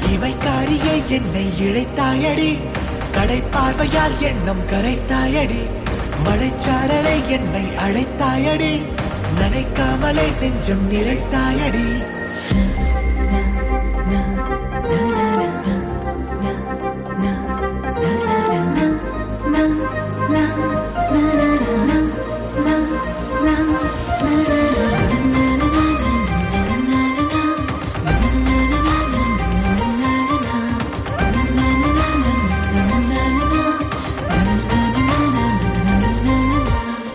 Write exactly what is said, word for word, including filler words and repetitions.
இமைக்காரியே என்னை இழைத்தாயடி, கடை பார்வையால் எண்ணம் கரைத்தாயடி, மழைச்சாரலை என்னை அழைத்தாயடி, நினைக்காமலே நெஞ்சம் நிறைத்தாயடி.